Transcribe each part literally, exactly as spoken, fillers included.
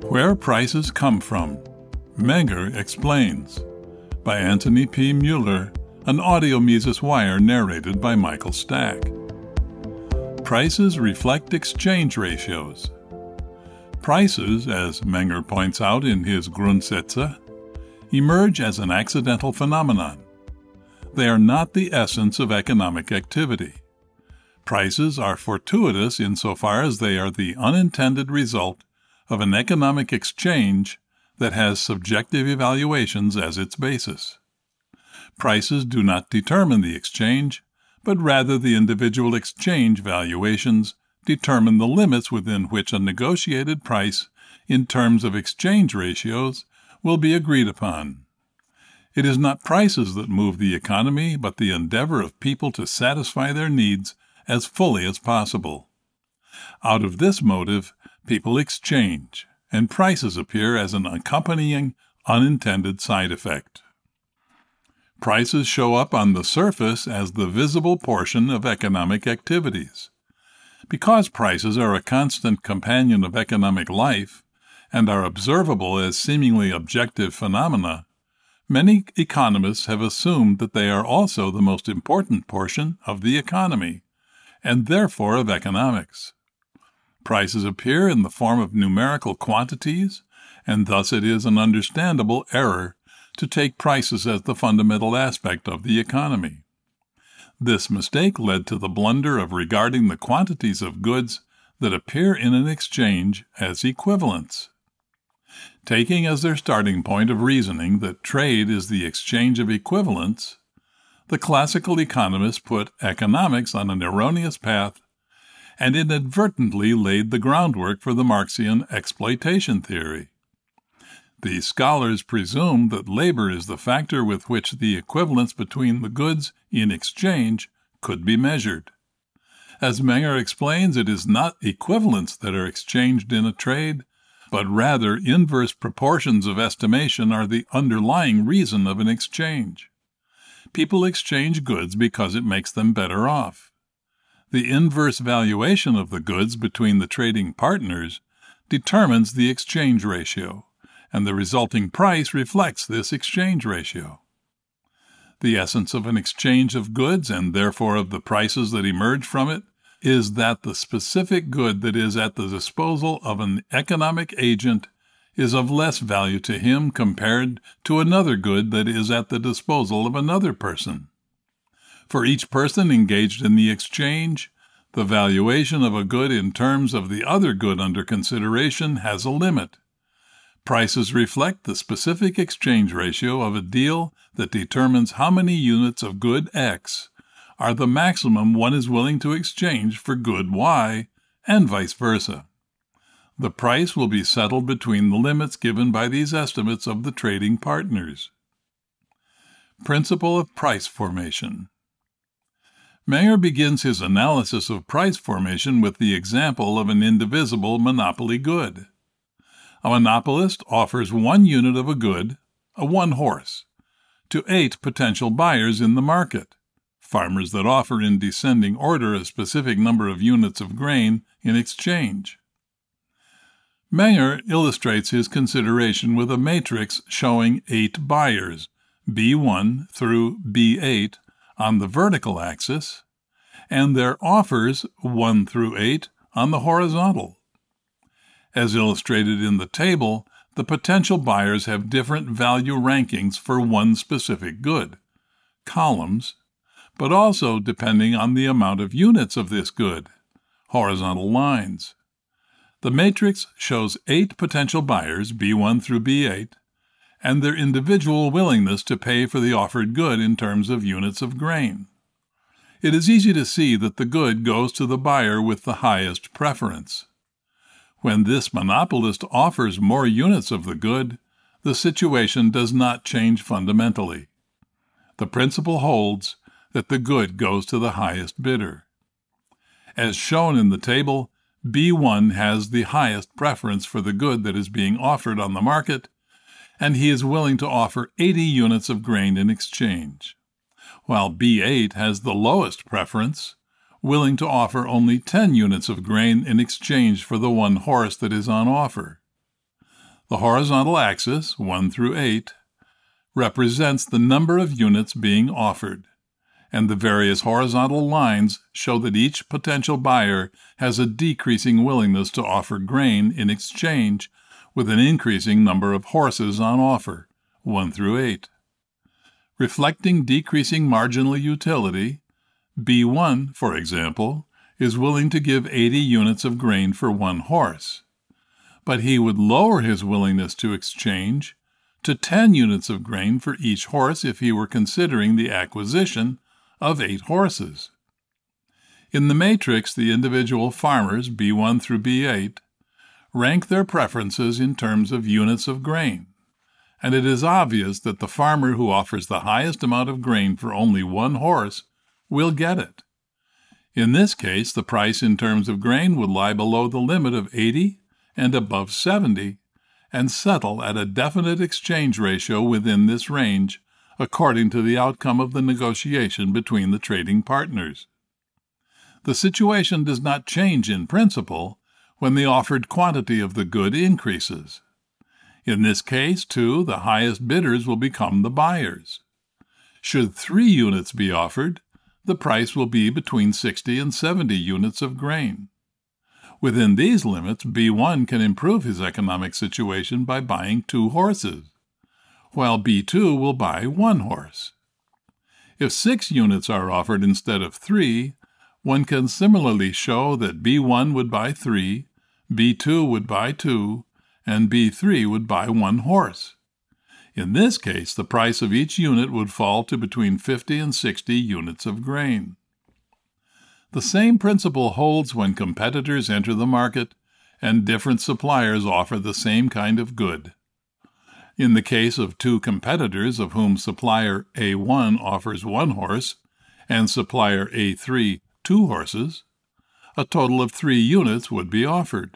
Where Prices Come From, Menger Explains, by Anthony P. Mueller, an audio Mises Wire narrated by Michael Stack. Prices reflect exchange ratios. Prices, as Menger points out in his Grundsätze, emerge as an accidental phenomenon. They are not the essence of economic activity. Prices are fortuitous insofar as they are the unintended result of an economic exchange that has subjective evaluations as its basis. Prices do not determine the exchange, but rather the individual exchange valuations determine the limits within which a negotiated price in terms of exchange ratios will be agreed upon. It is not prices that move the economy, but the endeavor of people to satisfy their needs as fully as possible. Out of this motive, people exchange, and prices appear as an accompanying, unintended side effect. Prices show up on the surface as the visible portion of economic activities. Because prices are a constant companion of economic life and are observable as seemingly objective phenomena, many economists have assumed that they are also the most important portion of the economy, and therefore of economics. Prices appear in the form of numerical quantities, and thus it is an understandable error to take prices as the fundamental aspect of the economy. This mistake led to the blunder of regarding the quantities of goods that appear in an exchange as equivalents. Taking as their starting point of reasoning that trade is the exchange of equivalents, the classical economists put economics on an erroneous path and inadvertently laid the groundwork for the Marxian exploitation theory. These scholars presume that labor is the factor with which the equivalence between the goods in exchange could be measured. As Menger explains, it is not equivalents that are exchanged in a trade, but rather inverse proportions of estimation are the underlying reason of an exchange. People exchange goods because it makes them better off. The inverse valuation of the goods between the trading partners determines the exchange ratio, and the resulting price reflects this exchange ratio. The essence of an exchange of goods, and therefore of the prices that emerge from it, is that the specific good that is at the disposal of an economic agent is of less value to him compared to another good that is at the disposal of another person. For each person engaged in the exchange, the valuation of a good in terms of the other good under consideration has a limit. Prices reflect the specific exchange ratio of a deal that determines how many units of good X are the maximum one is willing to exchange for good Y, and vice versa. The price will be settled between the limits given by these estimates of the trading partners. Principle of price formation. Menger begins his analysis of price formation with the example of an indivisible monopoly good. A monopolist offers one unit of a good, a one horse, to eight potential buyers in the market, farmers that offer in descending order a specific number of units of grain in exchange. Menger illustrates his consideration with a matrix showing eight buyers, B one through B eight, on the vertical axis, and their offers, one through eight, on the horizontal. As illustrated in the table, the potential buyers have different value rankings for one specific good, columns, but also depending on the amount of units of this good, horizontal lines. The matrix shows eight potential buyers, B one through B eight, and their individual willingness to pay for the offered good in terms of units of grain. It is easy to see that the good goes to the buyer with the highest preference. When this monopolist offers more units of the good, the situation does not change fundamentally. The principle holds that the good goes to the highest bidder. As shown in the table, B one has the highest preference for the good that is being offered on the market, and he is willing to offer eighty units of grain in exchange, while B eight has the lowest preference, willing to offer only ten units of grain in exchange for the one horse that is on offer. The horizontal axis, one through eight, represents the number of units being offered, and the various horizontal lines show that each potential buyer has a decreasing willingness to offer grain in exchange with an increasing number of horses on offer, one through eight. Reflecting decreasing marginal utility, B one, for example, is willing to give eighty units of grain for one horse, but he would lower his willingness to exchange to ten units of grain for each horse if he were considering the acquisition of eight horses. In the matrix, the individual farmers, B one through B eight, rank their preferences in terms of units of grain, and it is obvious that the farmer who offers the highest amount of grain for only one horse will get it. In this case, the price in terms of grain would lie below the limit of eighty and above seventy, and settle at a definite exchange ratio within this range, according to the outcome of the negotiation between the trading partners. The situation does not change in principle when the offered quantity of the good increases. In this case, too, the highest bidders will become the buyers. Should three units be offered, the price will be between sixty and seventy units of grain. Within these limits, B one can improve his economic situation by buying two horses, while B two will buy one horse. If six units are offered instead of three, one can similarly show that B one would buy three, B two would buy two, and B three would buy one horse. In this case, the price of each unit would fall to between fifty and sixty units of grain. The same principle holds when competitors enter the market and different suppliers offer the same kind of good. In the case of two competitors of whom supplier A one offers one horse and supplier A three two horses, a total of three units would be offered.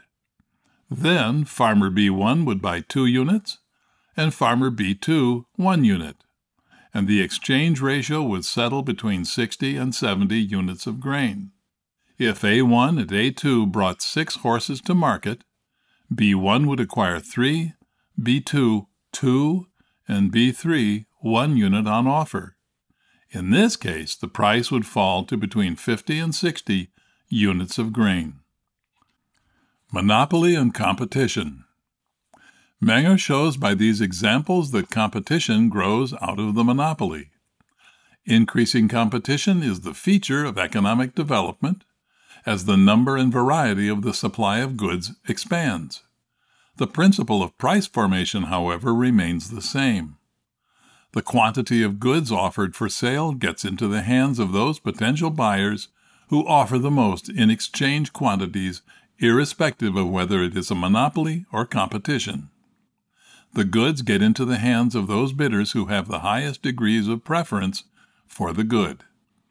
Then farmer B one would buy two units and farmer B two one unit, and the exchange ratio would settle between sixty and seventy units of grain. If A one and A two brought six horses to market, B one would acquire three, B two two, and B three one unit on offer. In this case, the price would fall to between fifty and sixty units of grain. Monopoly and competition. Menger shows by these examples that competition grows out of the monopoly. Increasing competition is the feature of economic development as the number and variety of the supply of goods expands. The principle of price formation, however, remains the same. The quantity of goods offered for sale gets into the hands of those potential buyers who offer the most in exchange quantities, irrespective of whether it is a monopoly or competition. The goods get into the hands of those bidders who have the highest degrees of preference for the good.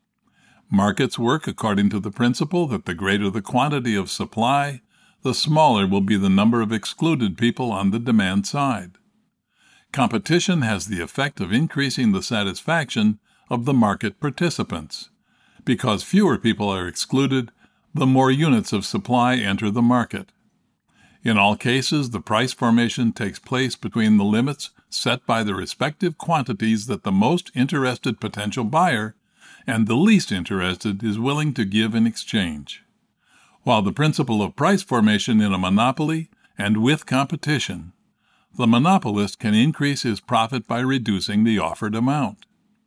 Markets work according to the principle that the greater the quantity of supply, the smaller will be the number of excluded people on the demand side. Competition has the effect of increasing the satisfaction of the market participants. Because fewer people are excluded, the more units of supply enter the market. In all cases, the price formation takes place between the limits set by the respective quantities that the most interested potential buyer and the least interested is willing to give in exchange. While the principle of price formation in a monopoly and with competition, the monopolist can increase his profit by reducing the offered amount.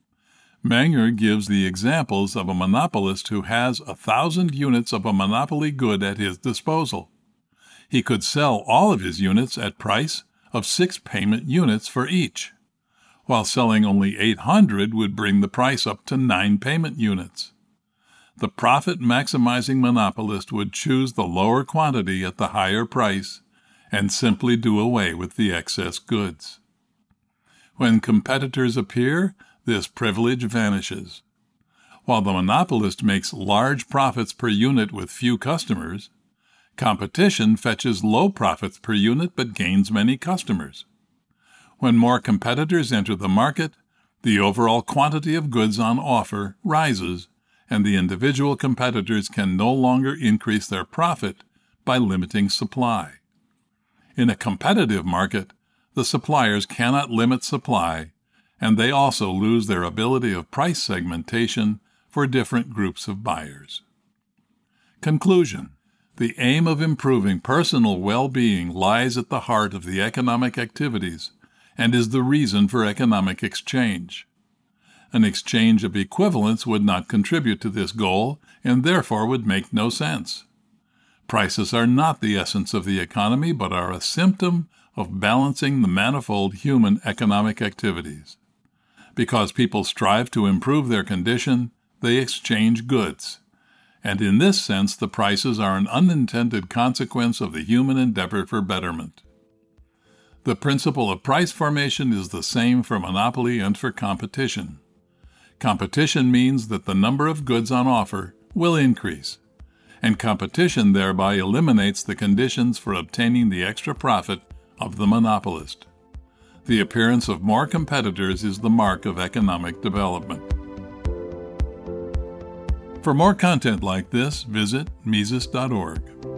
Menger gives the examples of a monopolist who has a thousand units of a monopoly good at his disposal. He could sell all of his units at price of six payment units for each, while selling only eight hundred would bring the price up to nine payment units. The profit-maximizing monopolist would choose the lower quantity at the higher price and simply do away with the excess goods. When competitors appear, this privilege vanishes. While the monopolist makes large profits per unit with few customers, competition fetches low profits per unit but gains many customers. When more competitors enter the market, the overall quantity of goods on offer rises, and the individual competitors can no longer increase their profit by limiting supply. In a competitive market, the suppliers cannot limit supply, and they also lose their ability of price segmentation for different groups of buyers. Conclusion: the aim of improving personal well-being lies at the heart of the economic activities and is the reason for economic exchange. An exchange of equivalents would not contribute to this goal and therefore would make no sense. Prices are not the essence of the economy, but are a symptom of balancing the manifold human economic activities. Because people strive to improve their condition, they exchange goods. And in this sense, the prices are an unintended consequence of the human endeavor for betterment. The principle of price formation is the same for monopoly and for competition. Competition means that the number of goods on offer will increase, and competition thereby eliminates the conditions for obtaining the extra profit of the monopolist. The appearance of more competitors is the mark of economic development. For more content like this, visit Mises dot org.